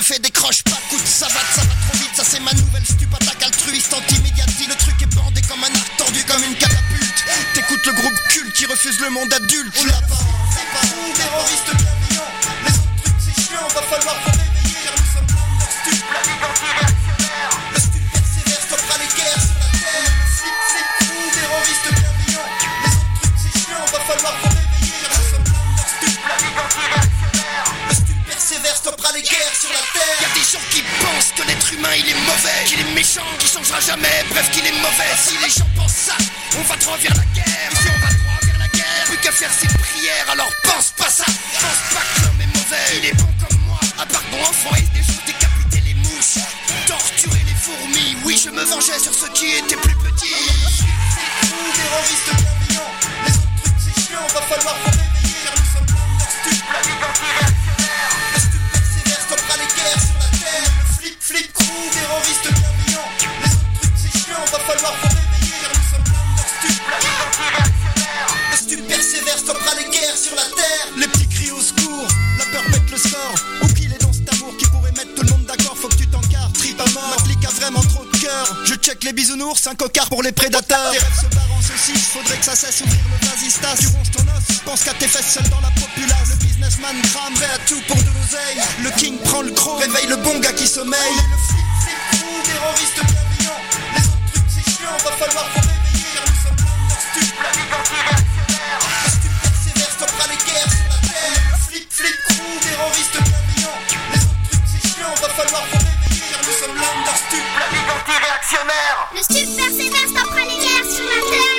fait décroche pas, coûte, ça va trop vite, ça c'est ma nouvelle stup, attaque altruiste, anti-médiatie, le truc est bandé comme un arc tordu comme une catapulte. T'écoutes le groupe culte qui refuse le monde adulte. On l'a pas, c'est pas nous, terroristes bienveillants. Les autres trucs c'est chiant, va falloir vous réveiller, car nous sommes l'homme leur stup, la ligue anti-réactionnaire. Le stup persévère, stoppera les guerres sur la terre. Slip, slip, nous, terroristes bienveillants. Les autres trucs c'est chiant, va falloir vous réveiller, car nous sommes l'homme leur stup, la ligue anti-réactionnaire. Le stup persévère, stoppera les guerres sur la terre. Y'a des gens qui pensent que l'être humain il est mauvais, qu'il est méchant, qu'il changera jamais, bref qu'il est mauvais. Si les gens pensent ça, on va droit vers la guerre. Et si on va droit vers la guerre, plus qu'à faire ses prières. Alors pense pas ça, pense pas que l'homme est mauvais. Il est bon comme moi, à part bon enfant et des choses, décapiter les mouches, torturer les fourmis. Oui, je me vengeais sur ceux qui étaient plus petits. Nous, terroristes bienveillants, les autres trucs c'est chiant, va falloir vous réveiller, car nous sommes l'homme leur stup, la ligue anti-réactionnaire. Le stup persévère, stoppera les guerres sur la terre. Le flip, flip, crew, terroristes bienveillants. Les autres trucs c'est chiant, va falloir vous réveiller, car nous sommes l'homme leur stup, la ligue anti-réactionnaire. Le stup persévère, stoppera les guerres sur la terre. Les petits cris au secours, la peur pète le score. Où qu'il est dans cet amour qui pourrait mettre tout le monde d'accord, faut que tu t'encarres, trip à mort. Ma clique a vraiment trop de cœur. Je check les bisounours, un cocard pour les prédateurs. Tes rêves se barrent en saucisse, faudrait que ça cesse ouvrir le vasistas. Tu ronges ton os, pense qu'à tes fesses seul dans la populace. Le businessman crame, prêt à tout pour de l'oseille. Le king prend le chrome, réveille le bon gars qui sommeille. Le flip, flip, crew, terroristes bienveillants. Les autres trucs c'est chiant, va falloir vous réveiller, car nous sommes l'homme leur stup, la ligue anti-réactionnaire. Le stup persévère, stoppera les guerres sur la terre. Le flip, flip, crew, terroristes bienveillants. Les autres trucs c'est chiant, va falloir vous réveiller, car nous sommes l'homme leur stup, la ligue anti-réactionnaire. Le stup persévère, stoppera les guerres sur la terre.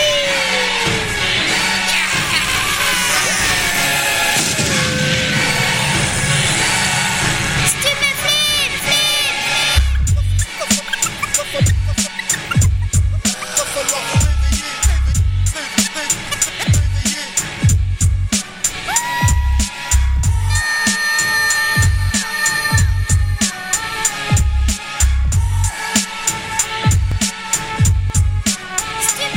Stup me flip, Va falloir vous réveiller, réveiller. Stup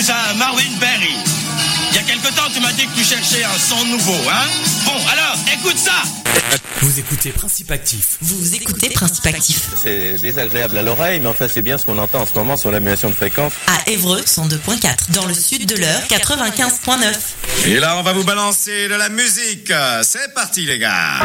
ça, Marvin Berry. Il y a quelque temps, tu m'as dit que tu cherchais un son nouveau, hein? Bon, alors, écoute ça! Vous écoutez Principe Actif. Vous écoutez Principe Actif. C'est désagréable à l'oreille, mais enfin c'est bien ce qu'on entend en ce moment sur l'annulation de fréquence. À Évreux, 102.4. Dans le sud de l'Eure, 95.9. Et là, on va vous balancer de la musique. C'est parti, les gars.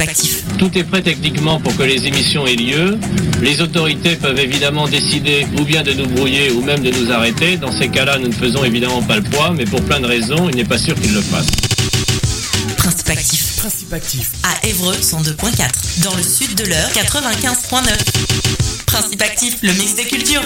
Principe actif. Tout est prêt techniquement pour que les émissions aient lieu. Les autorités peuvent évidemment décider ou bien de nous brouiller ou même de nous arrêter. Dans ces cas-là, nous ne faisons évidemment pas le poids, mais pour plein de raisons, il n'est pas sûr qu'ils le fassent. Principe actif. Principe actif. À Évreux 102.4. Dans le sud de l'Eure 95.9. Principe actif, le mix des cultures.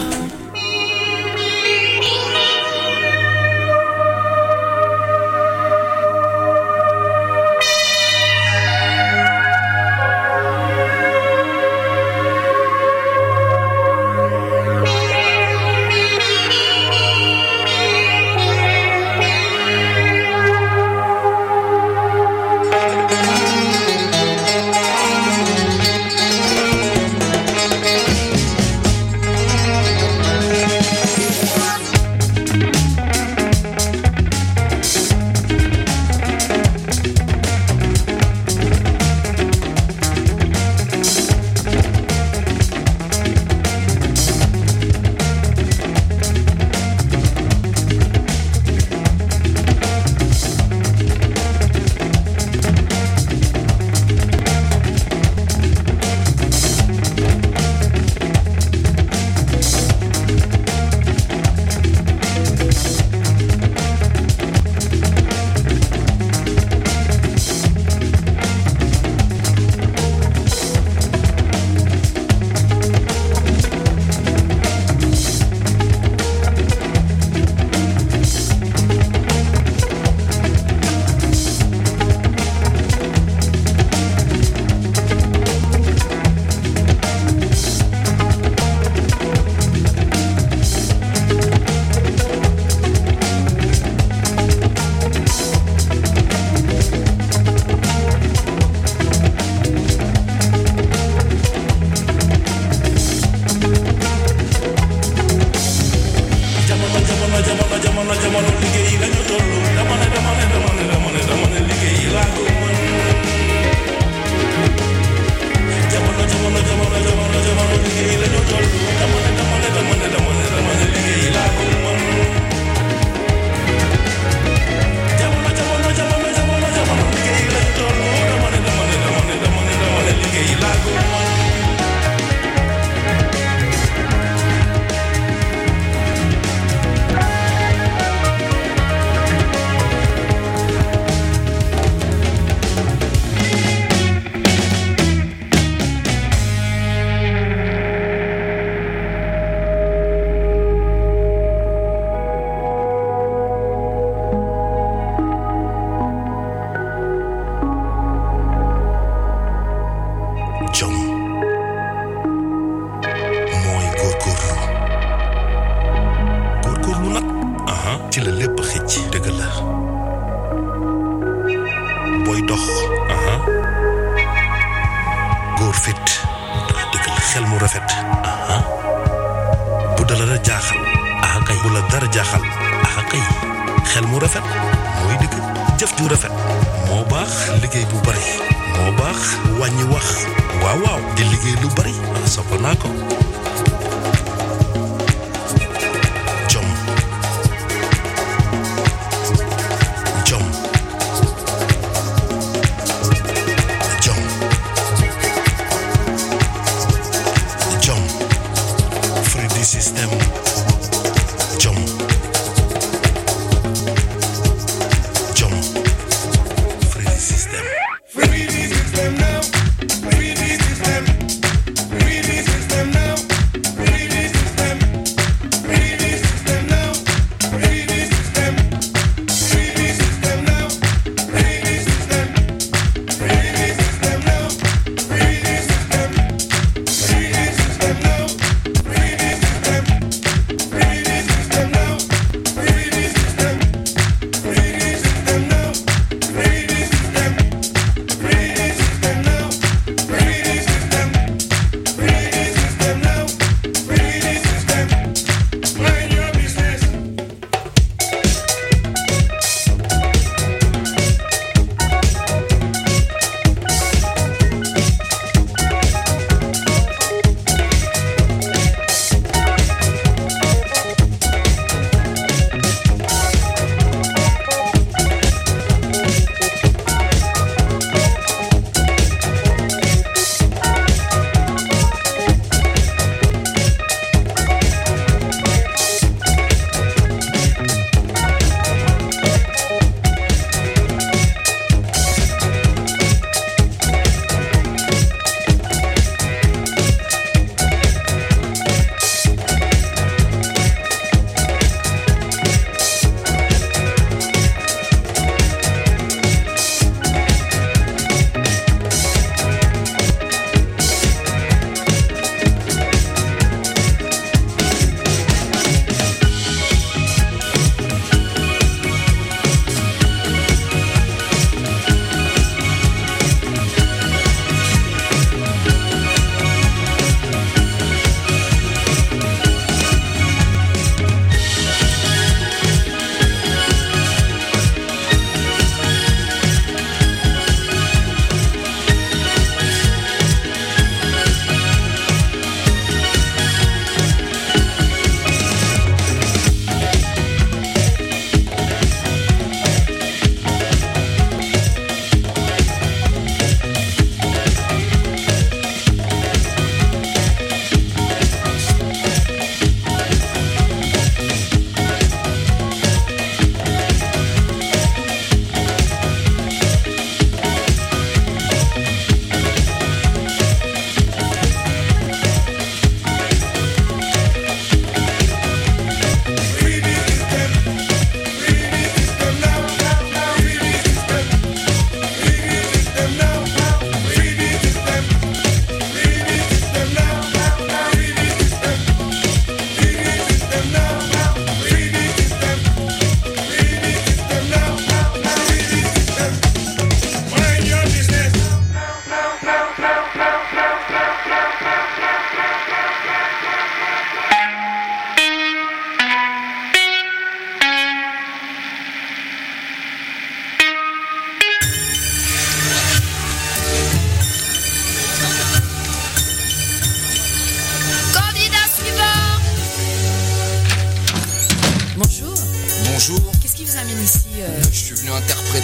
Free the system now.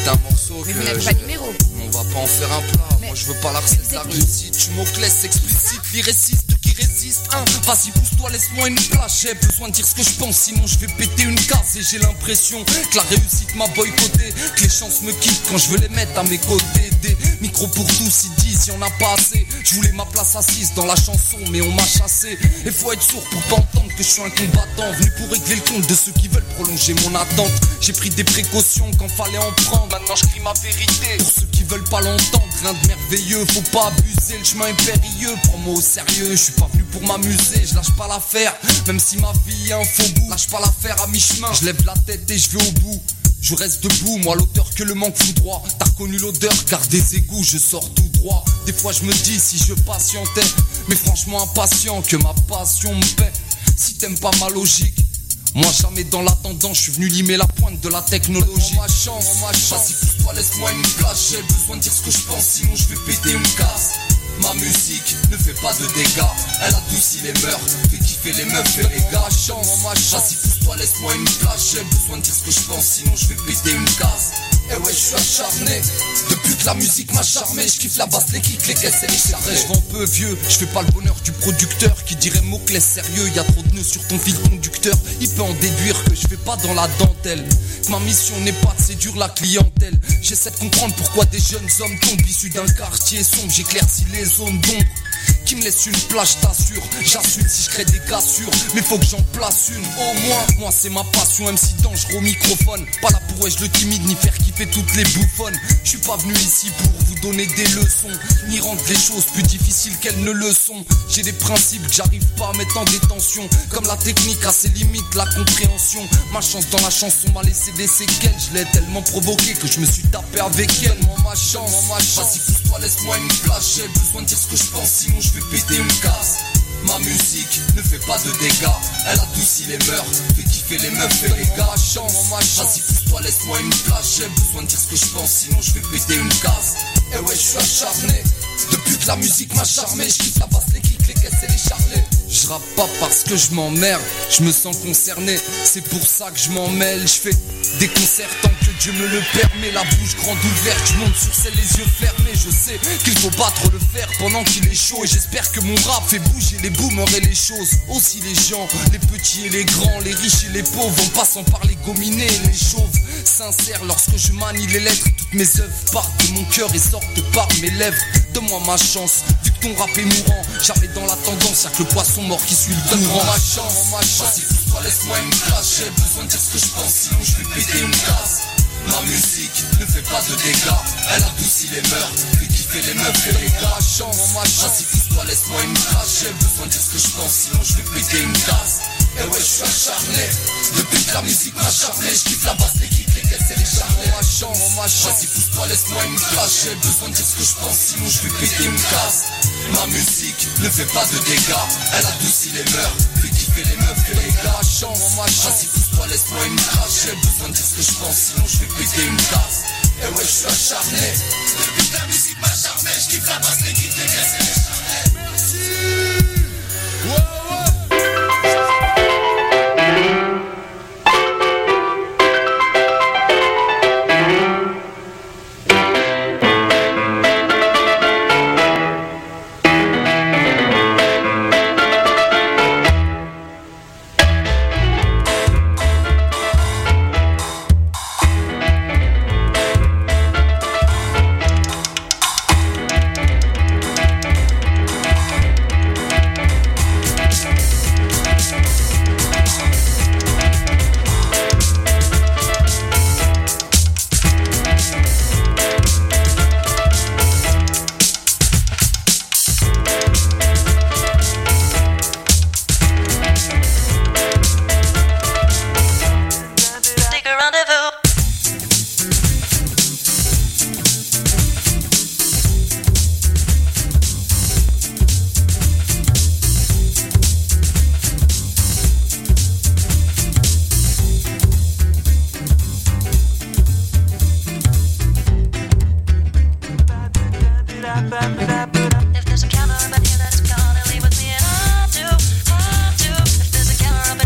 mettre un morceau. Mais vous n'avez pas de numéro. On va pas en faire un plat. Moi je veux pas la recette de la réussite. Tu mots classe explicite, lyriciste qui résiste. Vas-y pousse-toi, laisse-moi une place. J'ai besoin de dire ce que je pense, sinon je vais péter une case. Et j'ai l'impression que la réussite m'a boycotté, que les chances me quittent quand je veux les mettre à mes côtés. Des micros pour tous, ils disent y'en a pas assez. Je voulais ma place assise dans la chanson, mais on m'a chassé. Et faut être sourd pour pas entendre que je suis un combattant, venu pour régler le compte de ceux qui veulent prolonger mon attente. J'ai pris des précautions quand fallait en prendre. Maintenant je crie ma vérité pour ceux qui veulent pas l'entendre. Rien de merveilleux, faut pas abuser, le chemin est périlleux. Prends-moi au sérieux, je suis pas venu pour m'amuser. Je lâche pas l'affaire, même si ma vie est un faux bout. Lâche pas l'affaire à mi-chemin, je lève la tête et je vais au bout. Je reste debout, moi l'auteur que le manque foudroie. T'as reconnu l'odeur car des égouts je sors tout droit. Des fois je me dis si je patientais, mais franchement impatient que ma passion me paie. Si t'aimes pas ma logique, moi jamais dans l'attendant, je suis venu limer la pointe de la technologie. Ma chance, vas-y pousse-toi, laisse-moi une place. J'ai besoin de dire ce que je pense, sinon je vais péter une casse. Ma musique ne fait pas de dégâts, elle adoucit les mœurs, fait kiffer les meufs et les gars. Chance, vas-y pousse-toi, laisse-moi une place. J'ai besoin de dire ce que je pense, sinon je vais péter une casse. Eh ouais, je suis acharné, depuis que la musique m'a charmé. Je kiffe la basse, les kicks, les caisses et les charrets. Je vends peu vieux, je fais pas le bonheur du producteur qui dirait mots-clés sérieux. Y'a trop de nœuds sur ton fil conducteur, il peut en déduire que je vais pas dans la dentelle. Ma mission n'est pas de séduire la clientèle. J'essaie de comprendre pourquoi des jeunes hommes tombent issus d'un quartier sombre. J'éclaircis les zones d'ombre qui me laisse une plage, t'assure. J'assume si je crée des cassures, mais faut que j'en place une au moins. Moi c'est ma passion, même si dangereux au microphone. Pas là pour le timide, ni faire kiffer toutes les bouffonnes. Je suis pas venu ici pour vous donner des leçons, ni rendre les choses plus difficiles qu'elles ne le sont. J'ai des principes que j'arrive pas à mettre en détention, comme la technique à ses limites, la compréhension. Ma chance dans la chanson m'a laissé des séquelles. Je l'ai tellement provoqué que je me suis tapé avec elle. Ma chance, vas-y pousse-toi, laisse-moi une place. J'ai besoin de dire ce que je pense, sinon je vais péter une casse. Ma musique ne fait pas de dégâts, elle adoucit les mœurs, fait kiffer les meufs et les gars. Chance, vas-y pousse-toi, laisse-moi une place. J'ai besoin de dire ce que je pense, sinon je vais péter une casse. Eh ouais, je suis acharné, depuis que la musique m'a charmé. Je kiffe la basse, les kicks, les caisses et les charlets. Je rappe pas parce que je m'emmerde, je me sens concerné. C'est pour ça que je m'en mêle. Je fais des concerts tant que Dieu me le permet. La bouche grande ouverte, je monte sur scène les yeux fermés. Je sais qu'il faut pas trop le faire pendant qu'il est chaud. Et j'espère que mon rap fait bouger les boomers et les choses. Aussi les gens, les petits et les grands, les riches et les pauvres, en passant par les gominés et les chauves. Sincère lorsque je manie les lettres, toutes mes œuvres partent de mon cœur et sortent par mes lèvres. Donne-moi ma chance, vu que ton rap est mourant. Jamais dans la tendance, y'a que le poisson mort qui suit le courant. Ma chance, vas-y pousse-toi, laisse-moi une place. J'ai besoin de dire ce que je pense, sinon je vais péter une casse. Ma musique ne fait pas de dégâts, elle adoucit les mœurs, fait kiffer les meufs et les gars. Chance, vas-y pousse-toi, laisse-moi une place. J'ai besoin de dire ce que je pense, sinon je vais péter une casse. Eh ouais, je suis acharné, depuis que la musique m'a charmé. Je kiffe la basse, les kicks, les caisses et les charlets. Ma chance, vas-y pousse-toi, laisse-moi une place. J'ai besoin de dire ce que je pense, sinon je vais péter une casse. Ma musique ne fait pas de dégâts, elle adoucit les mœurs, fait kiffer les meufs et les gars. Chance, vas-y pousse-toi, laisse-moi une place. J'ai besoin de dire ce que je pense, sinon je vais péter une casse. Eh ouais, je suis acharné, depuis que la musique m'a charmé. Je kiffe la basse, les kicks, les caisses et les charlets. Merci.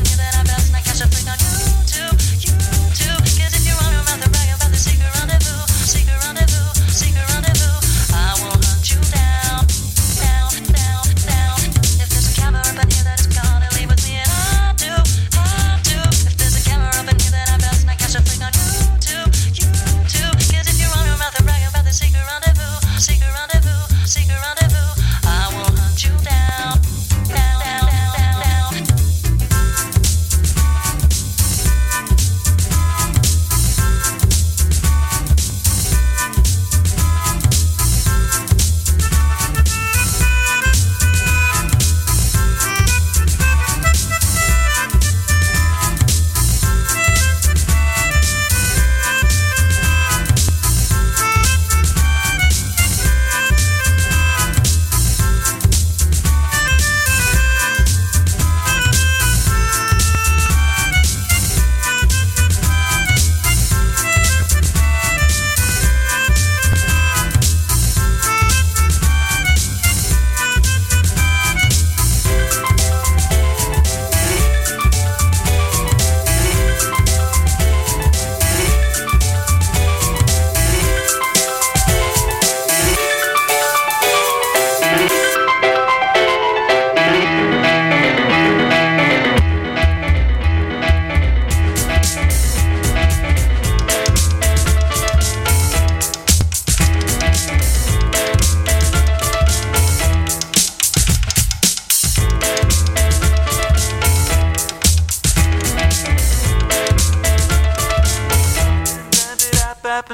If there's a camera up in here, then I best not catch a freak on YouTube. Cause if you run around the brag about the secret rendezvous,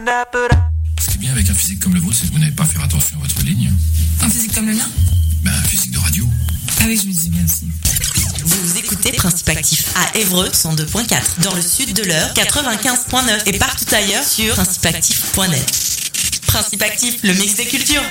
Ce qui est bien avec un physique comme le vôtre, c'est que vous n'avez pas à faire attention à votre ligne. Un physique comme le mien? Un physique de radio. Ah oui, je me dis bien aussi. Vous écoutez Principe Actif à Évreux 102.4, dans le sud de l'Eure 95.9 et partout ailleurs sur principeactif.net. Principe Actif, le mix des cultures.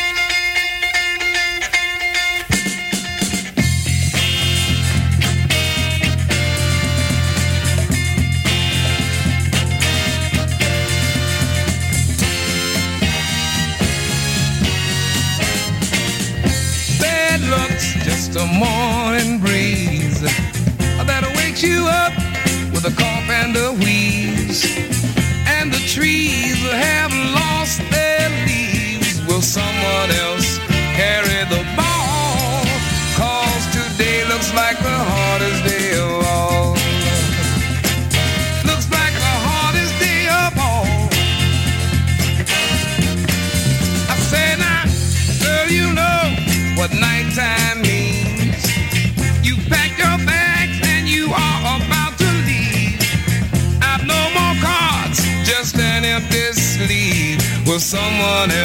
Just a morning breeze that'll wake you up with a cough and a wheeze. And the trees have lost their leaves. Will someone else carry the ball? 'Cause today looks like the hardest day of all. Looks like the hardest day of all. I say now, girl, you know what nighttime means. You pack your bags and you are about to leave. I've no more cards, just an empty sleeve. Will someone else